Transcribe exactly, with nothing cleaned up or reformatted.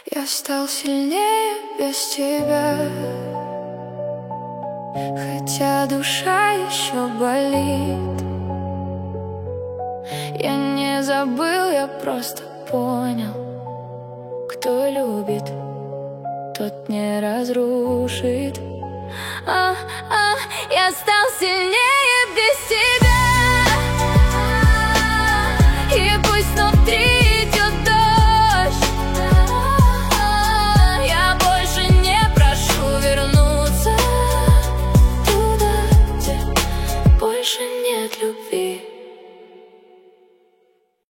Я стал сильнее без тебя, хотя душа еще болит. Я не забыл, я просто понял: кто любит, тот не разрушит. А, а,